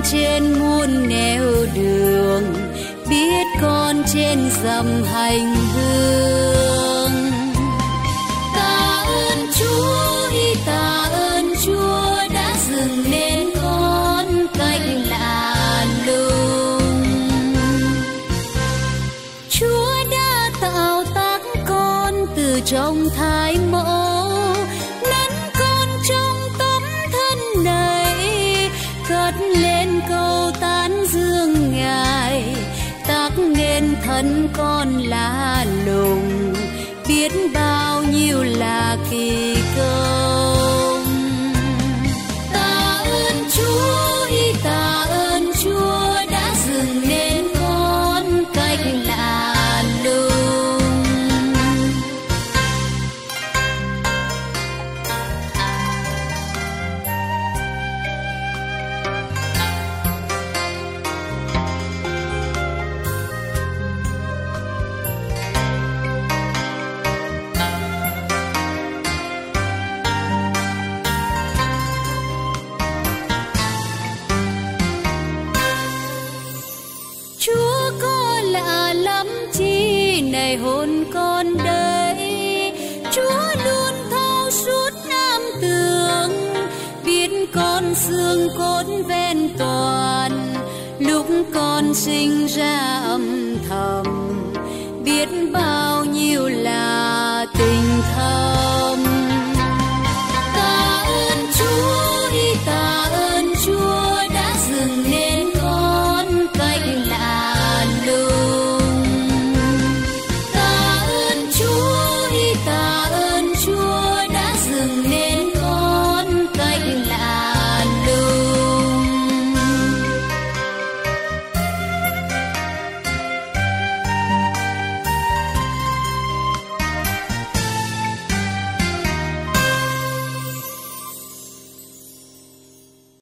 trên muôn nẻo đường, biết con trên dặm hành hương. Tạ ơn Chúa đã dựng nên con cách lạ lùng. Chúa đã tạo tác con từ trong thai mẫu, nắn con trong tấm thân này, cất lên câu tán dương Ngài, tác nên thân con lạ lùng, biết bao nhiêu là kỳ công. Tạ ơn Chúa đã dựng nên con cách lạ lùng. Chúa có lạ lắm chi này hồn con đây, Chúa luôn thấu suốt nam tường, biết con xương cốt ven toàn, lúc con sinh ra âm thầm, biết bao